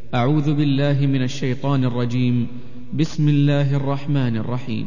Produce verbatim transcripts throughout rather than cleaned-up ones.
أعوذ بالله من الشيطان الرجيم. بسم الله الرحمن الرحيم.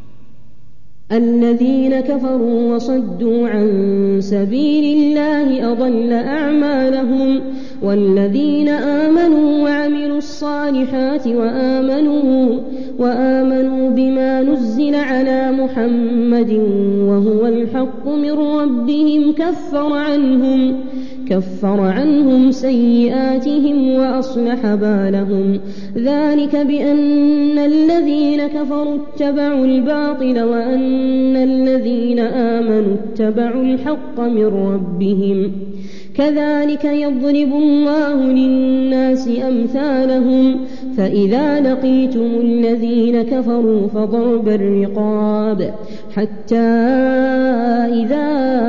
الذين كفروا وصدوا عن سبيل الله أضل أعمالهم، والذين آمنوا وعملوا الصالحات وآمنوا, وآمنوا بما نزل على محمد وهو الحق من ربهم كفر عنهم, كفر عنهم سيئاتهم وأصلح بالهم. ذلك بأن الذين كفروا اتبعوا الباطل وأن الذين آمنوا اتبعوا الحق من ربهم. كذلك يضرب الله للناس أمثالهم. فإذا لقيتم الذين كفروا فضرب الرقاب حتى إذا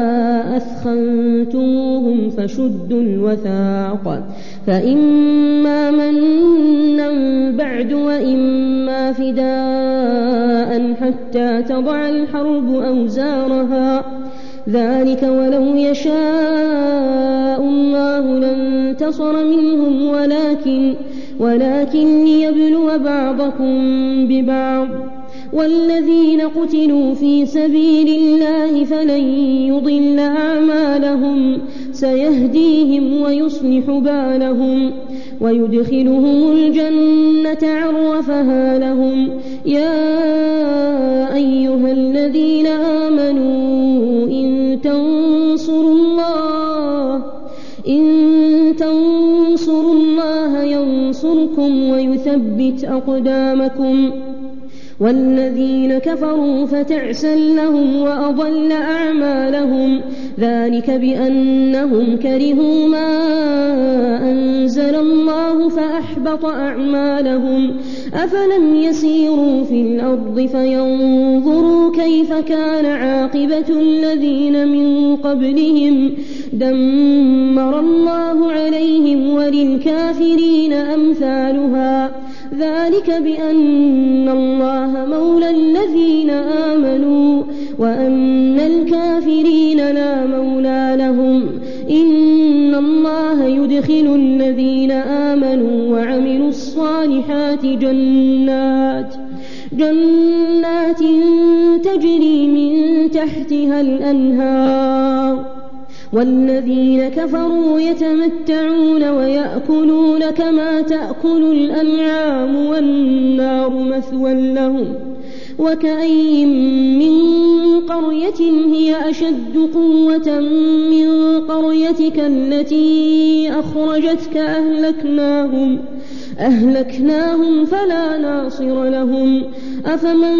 أثخنتموهم فشدوا الوثاق، فإما منا بعد وإما فداء حتى تضع الحرب أوزارها. ذلك ولو يشاء الله لانتصر منهم ولكن, ولكن ليبلو بعضكم ببعض. والذين قتلوا في سبيل الله فلن يضل أعمالهم، سيهديهم ويصلح بالهم ويدخلهم الجنة عرفها لهم. يا أيها الذين آمنوا إن تنصروا الله, إن تنصروا الله ينصركم ويثبت أقدامكم. والذين كفروا فتعسا لهم وأضل أعمالهم. ذلك بأنهم كرهوا ما أنزل الله فأحبط أعمالهم. أفلم يسيروا في الأرض فينظروا كيف كان عاقبة الذين من قبلهم؟ دمر الله عليهم وللكافرين أمثالها. ذلك بأن الله مولى الذين آمنوا وأن الكافرين لا مولى لهم. إن الله يدخل الذين آمنوا وعملوا الصالحات جنات, جنات تجري من تحتها الأنهار. والذين كفروا يتمتعون ويأكلون كما تأكل الأنعام والنار مثوى لهم. وكأين من قرية هي أشد قوة من قريتك التي أخرجتك أهلكناهم, أهلكناهم فلا ناصر لهم. أفمن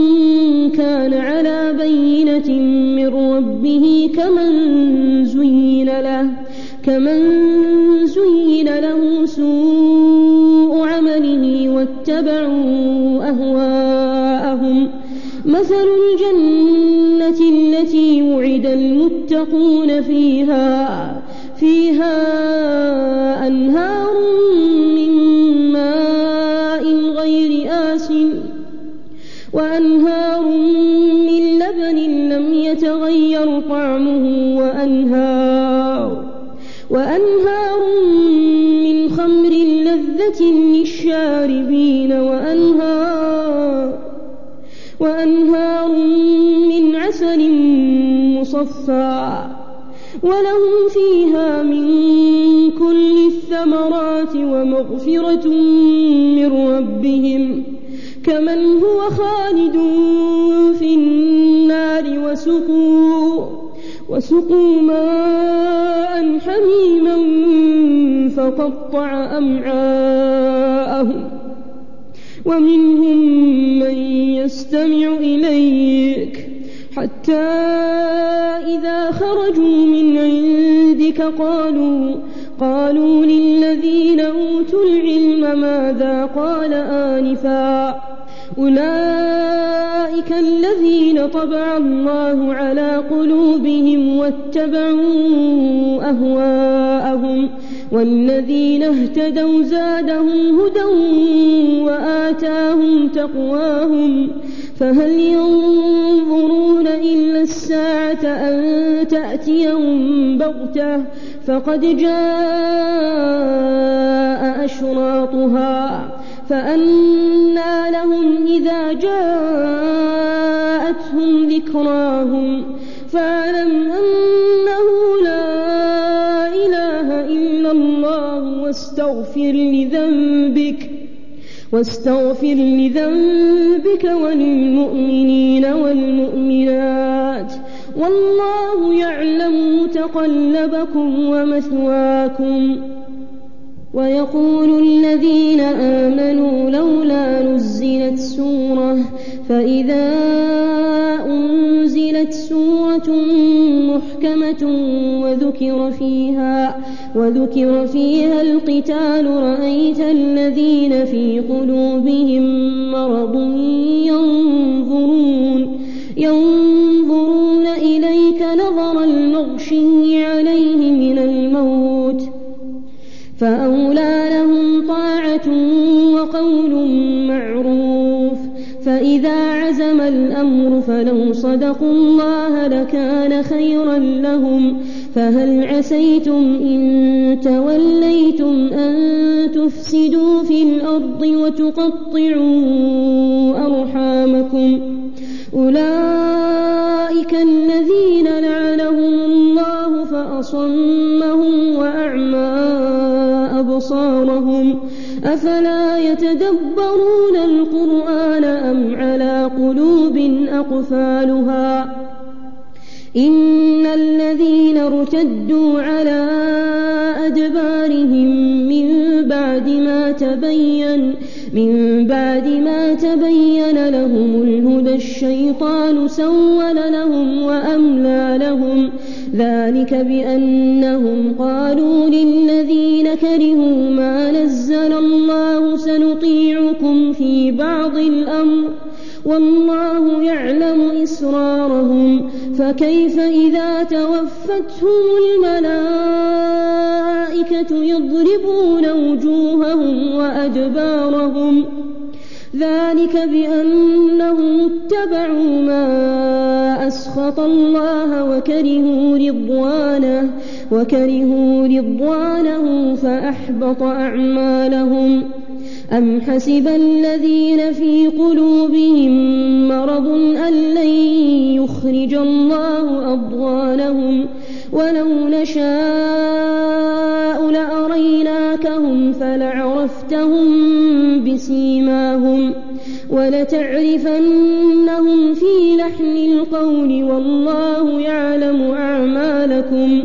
كان على بينة من ربه كمن زين له, كمن زين له سوء عمله واتبعوا أهواءهم. مثل الجنة التي وعد المتقون فيها, فيها أنهار من ماء غير آسن وأنهار من لبن لم يتغير طعمه وأنهار, وأنهار من خمر لذة للشاربين وأنهار, وأنهار من عسل مصفى ولهم فيها من كل الثمرات ومغفرة من ربهم كمن هو خالد في النار وسقوا, وسقوا ماء حميما فقطع أمعاءهم. ومنهم من يستمع إليك حتى إذا خرجوا من عندك قالوا, قالوا للذين أوتوا العلم ماذا قال آنفا؟ أولئك الذين طبع الله على قلوبهم واتبعوا أهواءهم. والذين اهتدوا زادهم هدى وآتاهم تقواهم. فهل ينظرون إلا الساعة أن تأتيهم بغتة؟ فقد جاء أشراطها فأنى لهم إذا جاءتهم ذكراهم فاعلم أنه لا إله إلا الله واستغفر لذنبك واستغفر لذنبك وللمؤمنين والمؤمنات والله يعلم متقلبكم ومثواكم. ويقول الذين آمنوا لولا نزلت سورة فإذا أنزلت سورة محكمة وذكر فيها وذكر فيها القتال رأيت الذين في قلوبهم مرض ينظرون ينظرون إليك نظر المغشي عليه من الموت فأولى لهم طاعة وقول معروف. فإذا عزم الأمر فلو صدقوا الله لكان خيرا لهم. فهل عسيتم إن توليتم أن تفسدوا في الأرض وتقطعوا أرحامكم أولئك الذين لعنهم الله فأصمهم وأعمى أبصارهم أفلا يتدبرون القرآن أم على قلوب أقفالها. إن الذين ارتدوا على أدبارهم من بعد ما تبين من بعد ما تبين لهم الهدى الشيطان سول لهم وأملى لهم ذلك بأنهم قالوا للذين كرهوا ما نزل الله سنطيعكم في بعض الأمر والله يعلم إسرارهم فكيف إذا توفتهم الملائكة يضربون وجوههم وأدبارهم ذلك بأنهم اتبعوا ما أسخط الله وكرهوا رضوانه وكرهوا رضوانه فأحبط أعمالهم. أم حسب الذين في قلوبهم مرض أن لن يخرج الله أضغانهم ولو نشاء لأريناكهم فلعرفتهم بسيماهم ولتعرفنهم في لحن القول والله يعلم أعمالكم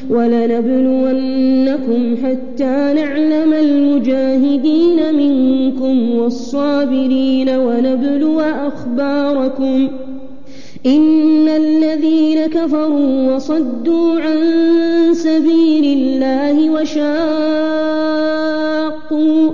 ولنبلونكم حتى نعلم المجاهدين منكم والصابرين ونبلو أخباركم. إن الذين كفروا وصدوا عن سبيل الله وشاقوا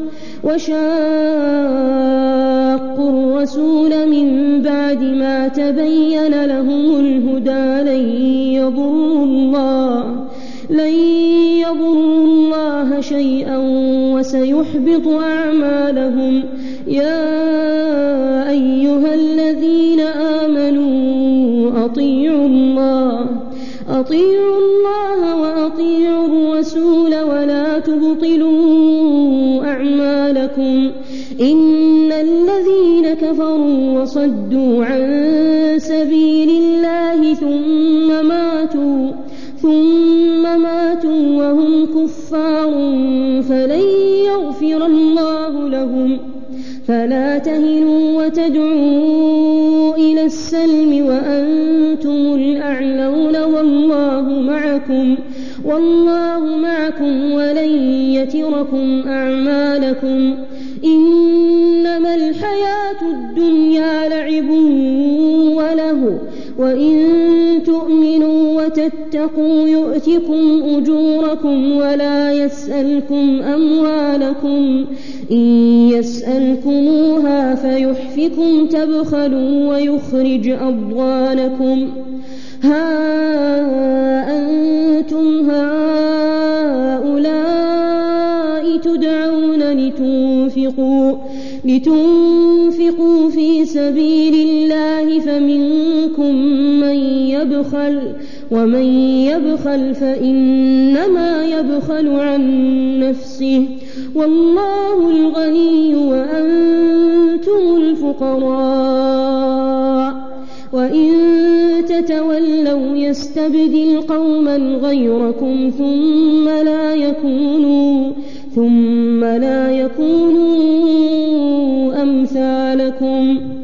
وشاقوا الرسول من بعد ما تبين لهم الهدى لن يضروا الله لن يضروا الله شيئا وسيحبط أعمالهم. يا أيها الذين آمنوا أطيعوا الله أطيعوا الله وأطيعوا الرسول ولا تبطلوا أعمالكم. إن الذين كفروا وصدوا عن سبيل الله ثم ماتوا ثم ماتوا وهم كفار فلن يغفر الله لهم. فلا تهنوا وتدعوا إلى السلم وأنتم الأعلون والله معكم والله معكم ولن يتركم أعمالكم. إنما الحياة الدنيا لعب وله وإن تؤمنوا وتتقوا يؤتكم أجوركم ولا يسألكم أموالكم إن يسألكموها فيحفكم تبخلوا ويخرج أضغانكم. ها أنتم هؤلاء تدعون لتنفقوا لتنفقوا في سبيل الله فمنكم من يبخل ومن يبخل فإنما يبخل عن نفسه والله الغني وأنتم الفقراء وإن تتولوا يستبدل قوما غيركم ثم لا يكونوا ثم لا يكونوا أمثالكم